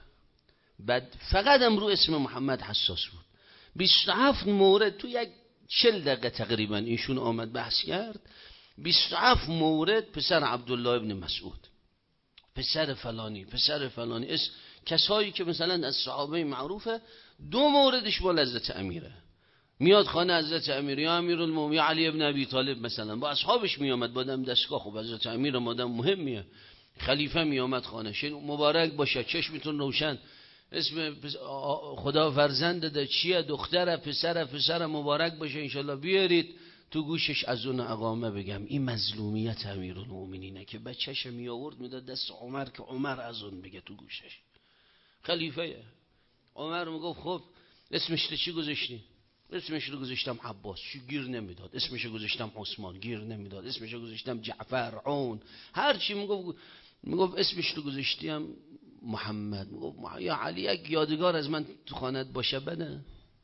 بد فقط هم رو اسم محمد حساس بود. بیست و هفت مورد تو یک چل دقیقه تقریبا ایشون آمد بحث کرد. بیست و هفت مورد پسر عبدالله ابن مسعود، پسر فلانی، پسر فلانی، اس کسایی که مثلا از صحابه معروفه. دو موردش با حضرت امیره، میاد خانه حضرت امیر، یا امیرالمومنین علی ابن ابی طالب مثلا با اصحابش میامد، بادم دستگاه. خب حضرت امیر مادام مهمیه، خلیفه میامد خانه، مبارک باشه، چشمتون روشن، اسم خدا فرزند ده، چیه، دختره، پسره، پسره، مبارک باشه انشالله، بیارید تو گوشش از اون اقامه بگم. این مظلومیت امیرالمومنینه که بچه‌ش می آورد میداد دست عمر که عمر از اون بگه تو گوشش. خلیفه عمر میگفت خب اسمش رو چی گذاشتی؟ اسمش رو گذاشتم عباس، چی گیر نمیداد. اسمش رو گذاشتم عثمان، گیر نمیداد. اسمش رو گذاشتم جعفر، عون، هر چی میگفت. میگفت اسمش رو گذاشتیم محمد. میگفت یا علی یک یادگار از من تو خانت باشه بده؟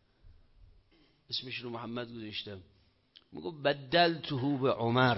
اسمش رو محمد گذاشتم. میگفت بدلته به عمر،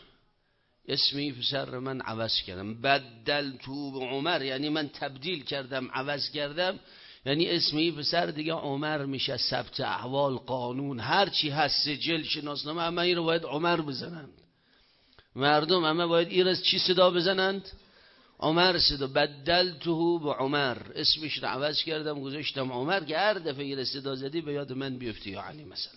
اسمی پسر من عوض کردم. بدلته به عمر یعنی من تبدیل کردم، عوض کردم، یعنی اسمی پسر دیگه عمر میشه. ثبت احوال، قانون، هر چی هست، سجل، شناسنامه، همه این رو باید عمر بزنند. مردم همه باید این رو چی صدا بزنند؟ عمر صدا. بدلته به عمر، اسمش رو عوض کردم گذاشتم عمر، که هر دفعه این صدا زدی به یاد من بیفتی یا علی مثلا.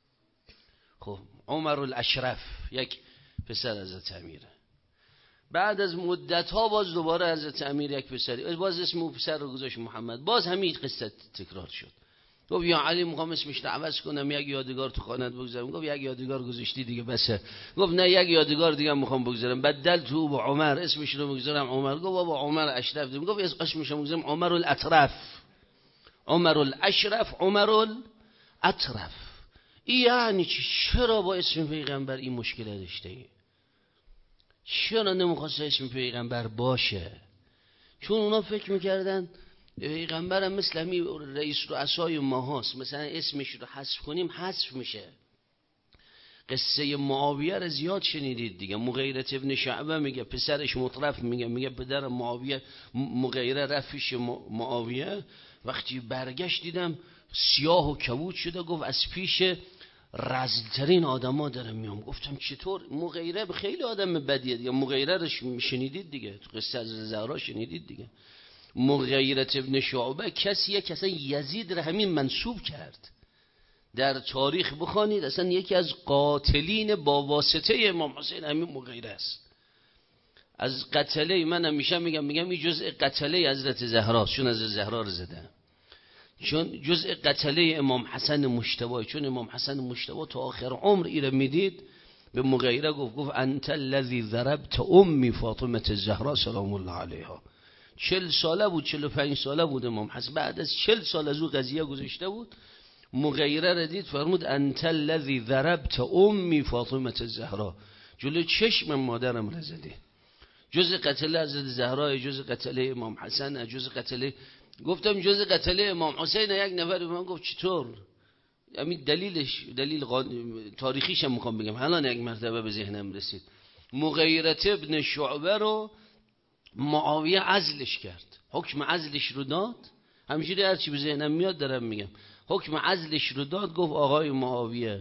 خب عمر الاشرف یک پسر حضرت امیره. بعد از مدت ها باز دوباره حضرت امیر یک پسری، باز اسم او پسر رو گذاشت محمد. باز همین قصه تکرار شد. گفت یا علی میخوام اسمش رو عوض کنم، یک یادگار تو خانت بگذارم. گفت یک یادگار گذاشتی دیگه بسه. گفت نه یک یادگار دیگه میخوام بگذارم. بدل تو با عمر، اسمش رو بگذارم عمر. گفت بابا عمر اشرف. گفت اسمش رو بگذارم عمر الاطرف، عمر الاشرف، عمر الاطرف. این یعنی چرا با اسم پیغمبر این مشکل داشته ای؟ چرا نمیخواست اسم پیغمبر باشه؟ چون اونا فکر میکردن پیغمبر هم مثل همین رئیس رؤسای ما هست، مثلا اسمش رو حذف کنیم حذف میشه. قصه معاویه رو زیاد شنیدید دیگه. مغیره ابن شعبه میگه پسرش مطرف میگه میگه پدر معاویه مغیره رفیش معاویه، وقتی برگشت دیدم سیاه و کبود شده. گفت از پیش رزلترین آدما دارم میام. گفتم چطور؟ مغیره خیلی آدم بدیه دیگه. مغیره رو شنیدید دیگه، تو قصه از زهرا شنیدید دیگه. مغیره ابن شعبه کسیه که اصلا یزید رو همین منصوب کرد. در تاریخ بخوانید اصلا یکی از قاتلین با واسطه امام حسین همین مغیره است. از قتله، من همیشه میگم میگم این جزء قتله حضرت زهرا، چون از زهرا رو زده، چون جزء قتله امام حسن مجتبی، چون امام حسن مجتبی تا آخر عمر ایره میدید. به مغیره گفت گفت انت الذی ضربت امی فاطمه الزهرا سلام الله علیها. چل ساله بود، چل و پنج ساله بود امام حسن. بعد از چل سال از او قضیه گذشته بود. مغیره را دید فرمود انت الذی ضربت امی فاطمه الزهرا، جلو چشم مادرم را زدی. جز قتله حضرت زهرا، جز قتله امام حسن، جز قتله. گفتم جز قتله امام حسین. یک نفر به من گفت چطور؟ همین دلیلش، دلیل تاریخیش هم میخوام بگم، الان یک مرتبه به ذهنم رسید. مغیره ابن شعبه رو معاویه عزلش کرد، حکم عزلش رو داد. همینجوری هرچی به ذهنم میاد دارم میگم. حکم عزلش رو داد. گفت آقای معاویه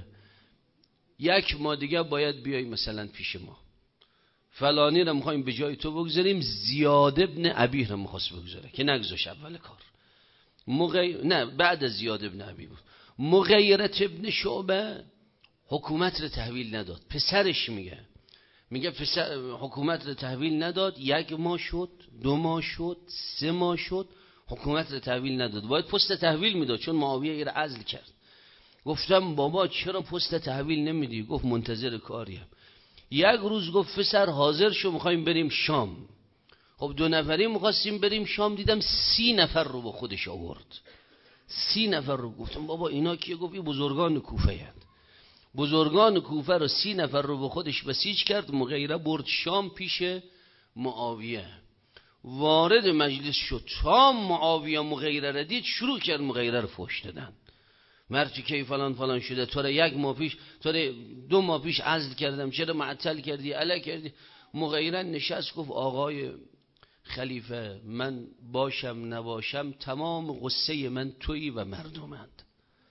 یک ماه دیگه باید بیای مثلا پیش ما، فلانی رو میخوایم به جای تو بگذاریم. زیاد ابن ابی رو میخواست بگذاره که نگذاش اول کار. مغی... نه بعد از زیاد ابن ابی بود. مغیرت ابن شعبه حکومت رو تحویل نداد. پسرش میگه میگه پسر حکومت رو تحویل نداد. یک ماه شد، دو ماه شد، سه ماه شد، حکومت رو تحویل نداد. باید پست تحویل میداد چون معاویه ایر عزل کرد. گفتم بابا چرا پست تحویل نمیدی؟ گفت منتظر کاریم. یک روز گفت پسر حاضر شو میخوایم بریم شام. خب دو نفری میخواستیم بریم شام، دیدم سی نفر رو با خودش آورد. سی نفر رو. گفتم بابا اینا کیه؟ گفت این بزرگان کوفه هست. بزرگان کوفه رو سی نفر رو با خودش بسیج کرد. مغیره برد شام پیش معاویه. وارد مجلس شد، تا معاویه مغیره را دید شروع کرد مغیره رو فحش دادن. مرتی که فلان فلان شده، تو را یک ماه پیش، تو را دو ماه پیش عزل کردم، چرا معطل کردی، علا کردی. مغیره نشست گفت آقای خلیفه من باشم نباشم تمام غصه من تویی و مردمند.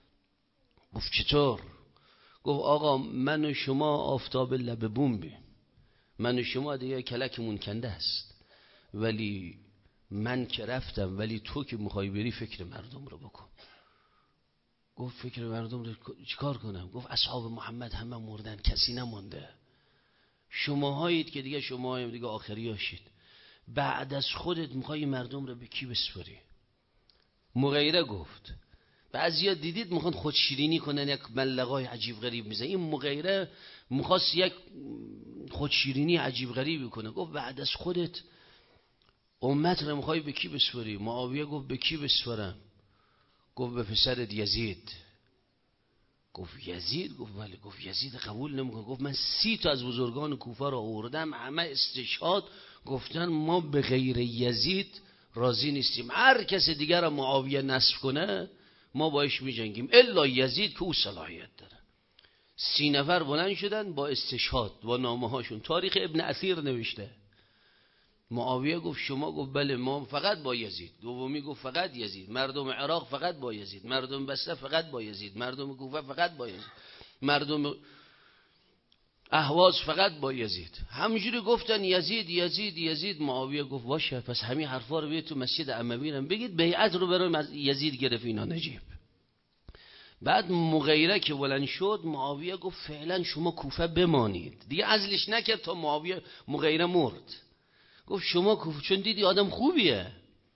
گفت چطور؟ گفت آقا من و شما آفتاب لب بومبی، من و شما دیگه کلکمون کنده است، ولی من که رفتم، ولی تو که میخوای بری فکر مردم رو بکن. گفت فکر مردم رو چیکار کنم؟ گفت اصحاب محمد همه مردن، کسی نمونده. شماهایید که دیگه شماهایید دیگه آخری هاشید، بعد از خودت میخوای مردم رو به کی بسپاری؟ مغیره گفت بعضیا دیدید میخوان خود شیرینی کنن، یک ملقای عجیب غریب میزنن. این مغیره میخواست یک خود شیرینی عجیب غریبی کنه. گفت بعد از خودت امت رو میخوای به کی بسپاری؟ معاویه گفت به کی بسپارم؟ گفت به پسرت یزید. گفت یزید؟ گفت بله. گفت یزید قبول نمیکنه. گفت من سی تا از بزرگان کوفه رو آوردم، همه استشهاد گفتن ما به غیر یزید راضی نیستیم، هر کس دیگر رو معاویه نصب کنه ما باش میجنگیم الا یزید که او صلاحیت داره. سی نفر بلند شدن با استشهاد با نامه هاشون. تاریخ ابن اثیر نوشته. معاویه گفت شما؟ گفت بله ما فقط با یزید. دومی گفت فقط یزید. مردم عراق فقط با یزید، مردم بصره فقط با یزید، مردم کوفه فقط با یزید، مردم اهواز فقط با یزید. همینجوری گفتن یزید یزید یزید. معاویه گفت باشه پس همین حرفا رو بیاد تو مسجد اموی هم بگید، بیعت رو برای یزید گرفت اینا نجیب. بعد مغیره که بلند شد معاویه گفت فعلا شما کوفه بمانید. دیگه عزلش نکرد تا معاویه مغیره مرد. گفت شما کوفه، چون دیدی آدم خوبیه،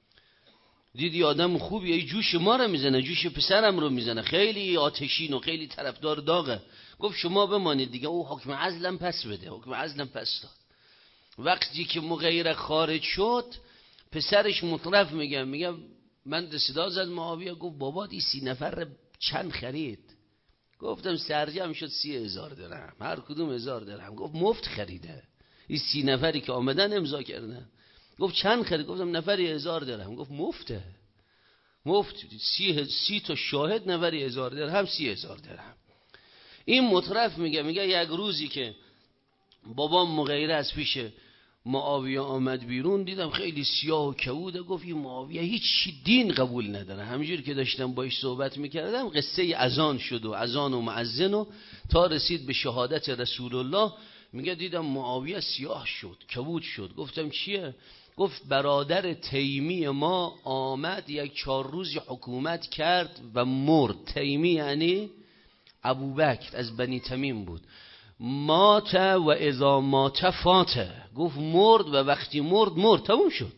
دیدی آدم خوبیه، ای جوش ما رو میزنه، جوش پسرم رو میزنه، خیلی آتشین و خیلی طرفدار داغه. گفت شما بمانید دیگه. او حکم عزلم پس بده. حکم عزلم پس داد. وقتی که مغیره خارج شد پسرش مطرف میگم میگم من صدا زد معاویه گفت بابا این سی نفر چند خرید؟ گفتم سرجم شد سی هزار درهم، هر کدوم هزار درهم. گفت مفت خریده. این سی نفری که آمدن امضا کردن. گفت چند خرید؟ گفتم نفری هزار درهم. گفت مفته، مفت. سی, سی تا شاهد نفری هزار درهم، سی هزار درهم. این مطرف میگه میگه یک روزی که بابام مغیره از پیش معاویه آمد بیرون، دیدم خیلی سیاه و کبوده. گفت این معاویه هیچ دین قبول نداره. همینجور که داشتم باش صحبت میکردم قصه اذان شد و اذان و مؤذن و تا رسید به شهادت رسول الله. میگه دیدم معاویه سیاه شد، کبود شد. گفتم چیه؟ گفت برادر تیمی ما آمد یک چهار روزی حکومت کرد و مرد. تیمی یعنی ابوبکر از بنی تمیم بود. مات و اذا مات فات. گفت مرد و وقتی مرد مرد، تموم شد.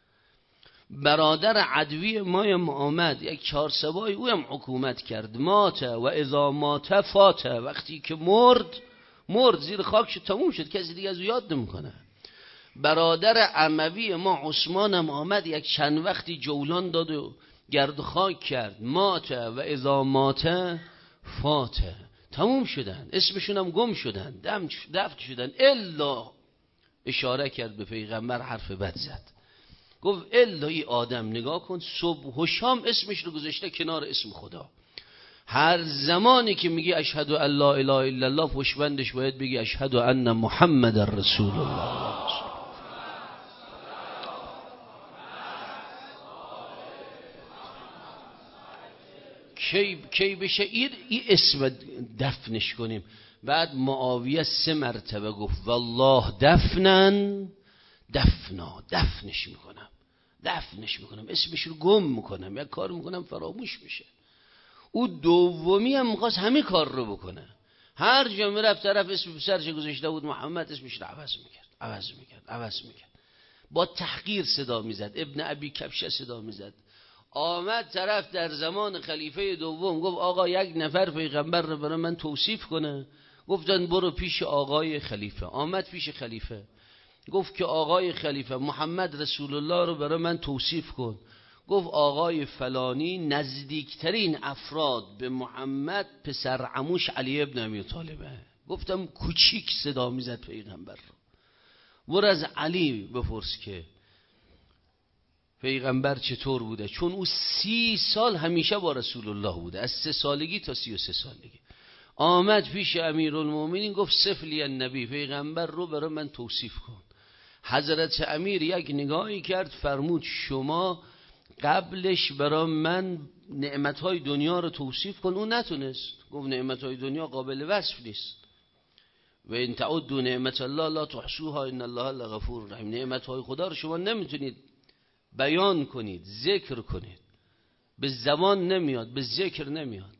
برادر عدوی ما آمد یک چهار سبای او هم حکومت کرد. مات و اذا مات فات. وقتی که مرد مرد، زیر خاک شد، تموم شد، کسی دیگه از او یاد نمیکنه. برادر اموی ما عثمان هم آمد یک چند وقتی جولان داد و گرد خاک کرد. مات و اذا مات فات. تموم شدن، اسمشون هم گم شدن، دفن شدن. الا اشاره کرد به پیغمبر، حرف بد زد. گفت الا ای آدم نگاه کن، صبح و شام اسمش رو گذاشته کنار اسم خدا. هر زمانی که میگی اشهد ان لا اله الا الله، پشتبندش باید بگی اشهد ان محمد رسول الله. کی کی بشه این ای اسم دفنش کنیم. بعد معاویه سه مرتبه گفت والله دفنن دفنا، دفنش میکنم دفنش میکنم اسمش رو گم میکنم، یک کار میکنم فراموش میشه. او دومی هم میخواست همین کار رو بکنه، هر جا میرفت طرف اسم پسرش گذاشته بود محمد، اسمش رو عوض میکرد عوض میکرد عوض میکرد، با تحقیر صدا میزد، ابن ابی کبشه صدا میزد. آمد طرف در زمان خلیفه دوم گفت آقا یک نفر پیغمبر رو برای من توصیف کنه. گفتن برو پیش آقای خلیفه. آمد پیش خلیفه گفت که آقای خلیفه محمد رسول الله رو برای من توصیف کن. گفت آقای فلانی نزدیکترین افراد به محمد پسر عموش علی ابن ابی طالبه. گفتم کوچیک صدا میزد پیغمبر رو. برو از علی بپرس که پیغمبر چطور بوده، چون او سی سال همیشه با رسول الله بوده، از سه سالگی تا سی و سه سالگی. آمد پیش امیرالمومنین گفت صف لی النبی، پیغمبر رو برای من توصیف کن. حضرت امیر یک نگاهی کرد فرمود شما قبلش برای من نعمتهای دنیا رو توصیف کن. اون نتونست، گفت نعمتهای دنیا قابل وصف نیست. و ان تعدوا نعمت الله لا تحصوها ان الله لغفور رحیم. نعمتهای خدا رو شما نمیتونید بیان کنید، ذکر کنید، به زبان نمیاد، به ذکر نمیاد.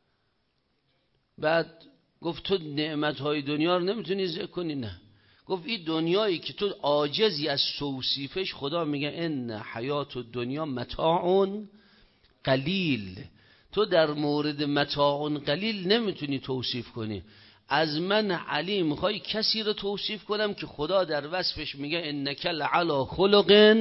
بعد گفت تو نعمتهای دنیا رو نمیتونی ذکر کنی؟ نه. گفت این دنیایی که تو عاجزی از توصیفش، خدا میگه ان حیات الدنیا متاع قلیل، تو در مورد متاع قلیل نمیتونی توصیف کنی. از من علی میخوای کسی رو توصیف کنم که خدا در وصفش میگه انک لعلی خلق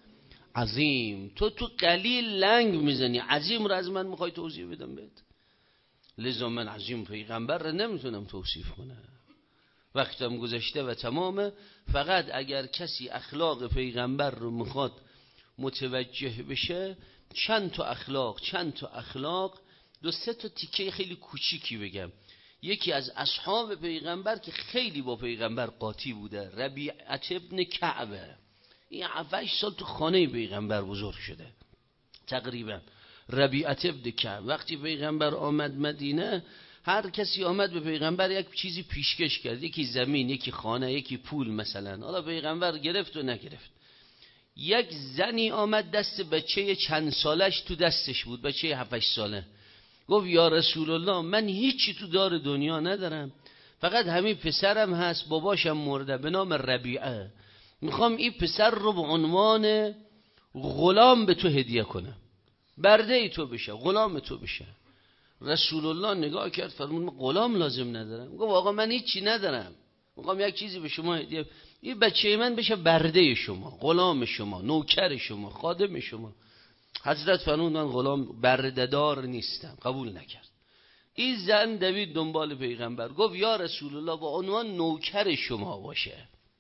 عظیم، تو تو قلیل لنگ میزنی، عظیم رو از من میخوای توصیف بدم بهت؟ لذا من عظیم پیغمبر رو نمیتونم توصیف کنم، وقتم گذشته و تمامه. فقط اگر کسی اخلاق پیغمبر رو میخواد متوجه بشه، چند تا اخلاق چند تا اخلاق دو سه تا تیکه خیلی کوچیکی بگم. یکی از اصحاب پیغمبر که خیلی با پیغمبر قاطی بوده، ربیعه ابن کعبه، این هفت سال تو خانه پیغمبر بزرگ شده تقریبا. ربیعه ابن کعب وقتی پیغمبر آمد مدینه، هر کسی آمد به پیغمبر یک چیزی پیشکش کرد، یکی زمین، یکی خانه، یکی پول مثلا. حالا پیغمبر گرفت و نگرفت. یک زنی آمد دست بچه چند سالش تو دستش بود، بچه هفت ساله. گفت یا رسول الله من هیچی تو دار دنیا ندارم، فقط همین پسرم هست، باباشم مرده به نام ربیعه، میخوام این پسر رو به عنوان غلام به تو هدیه کنم، برده ای تو بشه، غلام تو بشه. رسول الله نگاه کرد فرمود من غلام لازم ندارم. گفت آقا من هیچی ندارم، میخوام یک چیزی به شما هدیه، این بچه من بشه برده شما، غلام شما، نوکر شما، خادم شما. حضرت فرمود من غلام برده دار نیستم، قبول نکرد. این زن دوید دنبال پیغمبر، گفت یا رسول الله با عنوان نوکر شما باشه.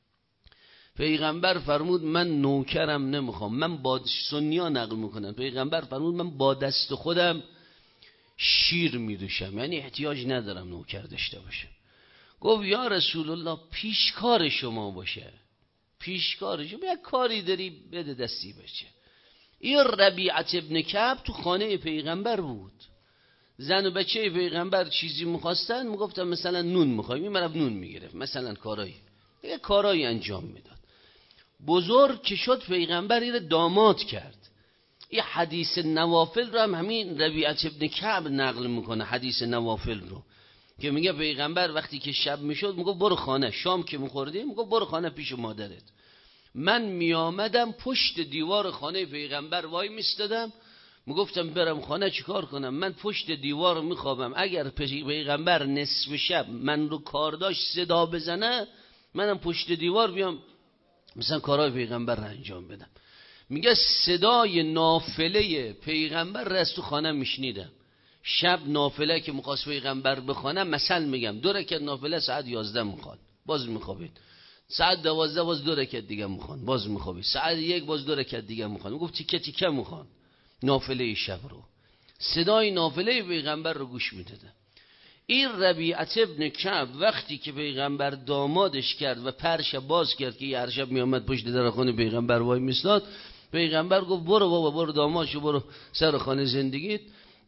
پیغمبر فرمود من نوکرم نمیخوام، من با سنیا نقل میکنم، پیغمبر فرمود من با دست خودم شیر میدوشم، یعنی احتیاج ندارم نوکر داشته باشم. گفت یا رسول الله پیشکار شما باشه، پیشکار شما، یک کاری داری بده دستی بچه. این ربیعه ابن کعب تو خانه پیغمبر بود، زن و بچه پیغمبر چیزی میخواستن، میگفتن مثلا نون میخوایم، این مرد نون میگرفت، مثلا کارایی دیگه کارایی انجام میداد. بزرگ که شد پیغمبر این داماد کرد. این حدیث نوافل رو هم همین ربیعه ابن کعب نقل میکنه، حدیث نوافل رو که میگه پیغمبر وقتی که شب میشد میگه برو خانه، شام که میخوردیم میگه برو خانه پیش مادرت. من میامدم پشت دیوار خانه پیغمبر وای میستادم، میگفتم برم خانه چیکار کنم؟ من پشت دیوار میخوابم، اگر پیغمبر نصف شب من رو کار داشت صدا بزنه، منم پشت دیوار بیام مثلا کارهای پیغمبر رو انجام بدم. میگه صدای نافله پیغمبر رو از تو خانه میشنیدم. شب نافله که میخواست پیغمبر بخوانم، مثلا میگم دو رکعت نافله ساعت یازده میخواد، باز میخوابید. ساعت دوازده باز دو رکعت دیگه میخوان، باز میخوابید. ساعت یک باز دو رکعت دیگه میخوان. میگفت تیکه تیکه میخوان نافله شب رو، صدای نافله پیغمبر رو گوش میدادم. این ربیعه ابن کعب وقتی که پیغمبر دامادش کرد و پرش باز کرد که هر شب میامد پشت در خانه پیغمبر وای میستاد، پیغمبر گفت برو بابا، برو دامادشو، برو سر خانه زندگیت.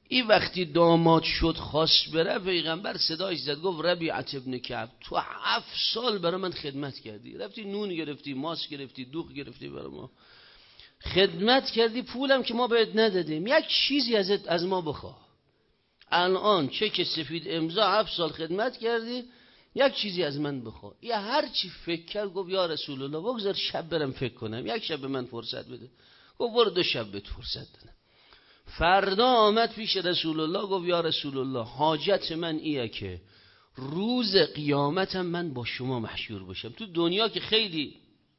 این وقتی داماد شد خواست بره، پیغمبر صدایش زد گفت ربیعت ابن کعب تو هفت سال برای من خدمت کردی، رفتی نون گرفتی، ماست گرفتی، دوغ گرفتی، برای ما خدمت کردی، پولم که ما بهت ندادیم، یک چیزی ازت از ما بخواه. الان چک سفید امضا، هفت سال خدمت کردی، یک چیزی از من بخواه. یا هر چی فکر کرد گفت یا رسول الله بگذار شب برم فکر کنم، یک شب به من فرصت بده. گفت برو دو شب بهت فرصت دادم. فردا آمد پیش رسول الله گفت یا رسول الله حاجت من ایه که روز قیامتم من با شما محشور باشم. تو دنیا که خیلی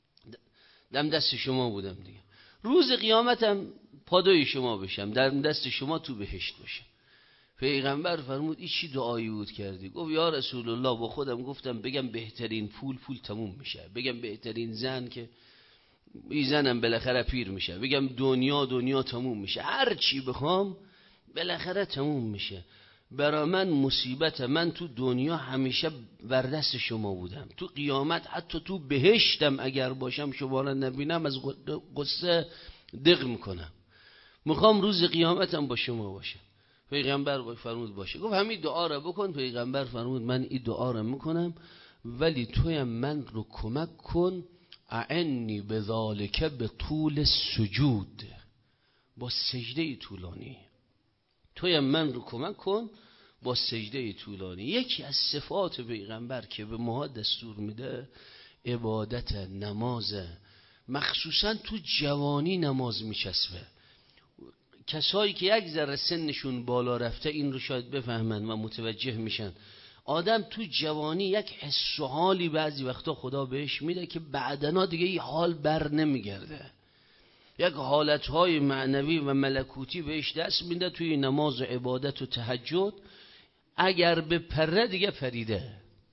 دم دست شما بودم دیگه، روز قیامتم پادوی شما بشم، در دست شما تو بهشت باشم. پیغمبر فرمود این چی دعایی بود کردی؟ گفت یا رسول الله با خودم گفتم بگم بهترین پول پول تموم میشه، بگم بهترین زن که این زنم بالاخره پیر میشه، بگم دنیا دنیا تموم میشه، هر چی بخوام بالاخره تموم میشه. برا من مصیبت، من تو دنیا همیشه وردست شما بودم، تو قیامت حتی تو بهشتم اگر باشم شما را نبینم از قصه دق میکنم، میخوام روز قیامتم با شما باشم. پیغمبر فرمود باشه. گفت همین دعا را بکن. پیغمبر فرمود من این دعا را میکنم، ولی تویم من رو کمک کن، اعنی بذالک به طول سجود، با سجده طولانی. تویم من رو کمک کن با سجده طولانی. یکی از صفات پیغمبر که به ما دستور میده عبادت، نماز، مخصوصا تو جوانی نماز میچسبه. کسایی که یک ذره سنشون بالا رفته این رو شاید بفهمن و متوجه میشن. آدم تو جوانی یک حس و حالی بعضی وقتا خدا بهش میده که بعدنا دیگه این حال بر نمیگرده، یک حالتهای معنوی و ملکوتی بهش دست میده توی نماز و عبادت و تهجد. اگر به پره دیگه پریده.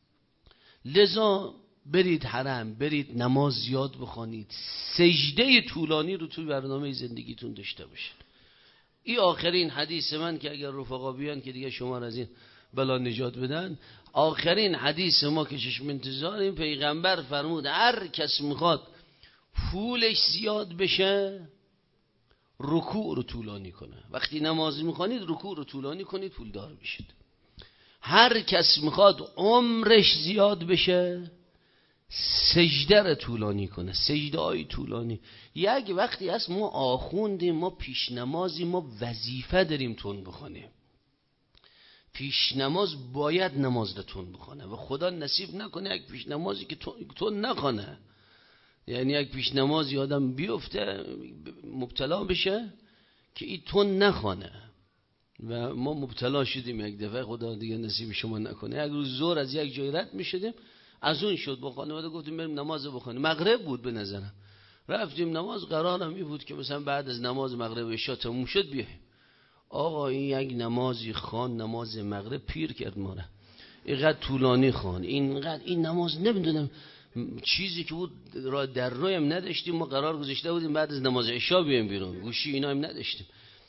لذا برید حرم، برید نماز زیاد بخوانید، سجده طولانی رو توی برنامه زندگیتون داشته باشید. این آخرین حدیث من که اگر رفقا بیان که دیگه شما از این بلا نجات بدن، آخرین حدیث ما که چشم انتظاریم، پیغمبر فرمود هر کس میخواد پولش زیاد بشه رکوع رو طولانی کنه. وقتی نماز میخوانید رکوع رو طولانی کنید، پولدار بشید. هر کس میخواد عمرش زیاد بشه سجده رو طولانی کنه، سجده های طولانی. یک وقتی هست ما آخوندیم، ما پیش نمازیم، ما وظیفه داریم تون بخونیم. پیش نماز باید نماز رو تون بخونه و خدا نصیب نکنه یک پیش نمازی که تون نخونه. یعنی یک پیش نمازی آدم بیفته مبتلا بشه که این تون نخونه و ما مبتلا شدیم یک دفعه، خدا دیگه نصیب شما نکنه. یک روز زور از یک جای رد می شدیم، از اون شد با خانواده گفتیم بریم نماز بخونیم. مغرب بود به نظرم، رفتیم نماز. قرارم این بود که مثلا بعد از نماز مغرب عشا تموم شد بیایم. آقا این یک نمازی خوان، نماز مغرب پیر کرد ما را، اینقدر طولانی خوان، اینقدر این نماز نمیدونم چیزی که بود را در رویم نداشتیم. ما قرار گذاشته بودیم بعد از نماز عشا بیایم بیرون، گوشی اینا هم نداشتیم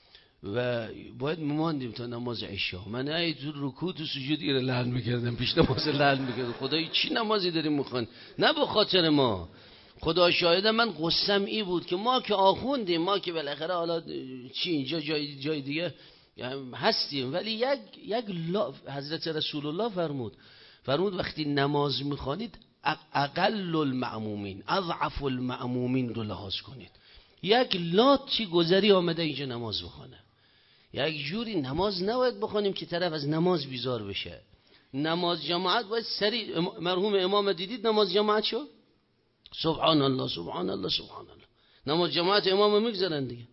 و باید میماندیم تا نماز عشا. من ای تو رکوع و سجود ایره لعن میکردم، پیش نماز لعن میکردم. خدای چی نمازی داریم میخوان؟ نه به خاطر ما، خدا شاهده من قصم ای بود که ما که آخوندیم، ما که بالاخره حالا چی اینجا جای جای دیگه هستیم، ولی یک یک حضرت رسول الله فرمود فرمود وقتی نماز میخوانید اقل المعمومین، اضعف المعمومین رو لحاظ کنید. یک لاتی گذری آمده اینجا نماز بخونه. یک جوری نماز نباید بخونیم که طرف از نماز بیزار بشه. نماز جماعت باید سریع. مرحوم امام دیدید نماز جماعت شو؟ سبحان الله سبحان الله سبحان الله. نماز جماعت امام میگذارن دیگه.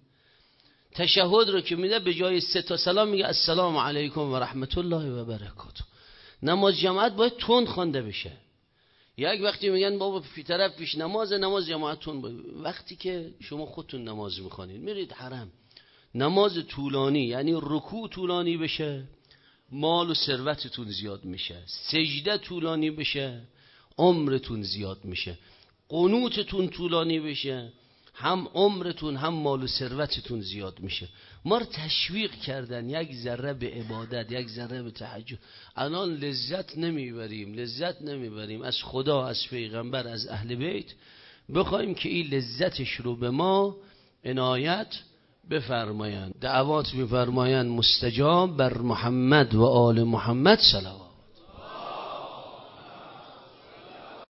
تشهد رو که میده به جای سه تا سلام میگه السلام علیکم و رحمت الله و برکاته. نماز جماعت باید تند خوانده بشه. یک وقتی میگن بابا پی طرف پیش نماز نماز جماعتون باید. وقتی که شما خودتون نماز میخوانید میرید حرم، نماز طولانی یعنی رکوع طولانی بشه، مال و ثروتتون زیاد میشه. سجده طولانی بشه، عمرتون زیاد میشه. قنوتتون طولانی بشه، هم عمرتون هم مال و ثروتتون زیاد میشه. ما رو تشویق کردن یک ذره به عبادت، یک ذره به تهجد. الان لذت نمیبریم، لذت نمیبریم از خدا، از پیغمبر، از اهل بیت. بخوایم که این لذتش رو به ما عنایت بفرمایند. دعوات میفرمایند مستجاب بر محمد و آل محمد صلوات.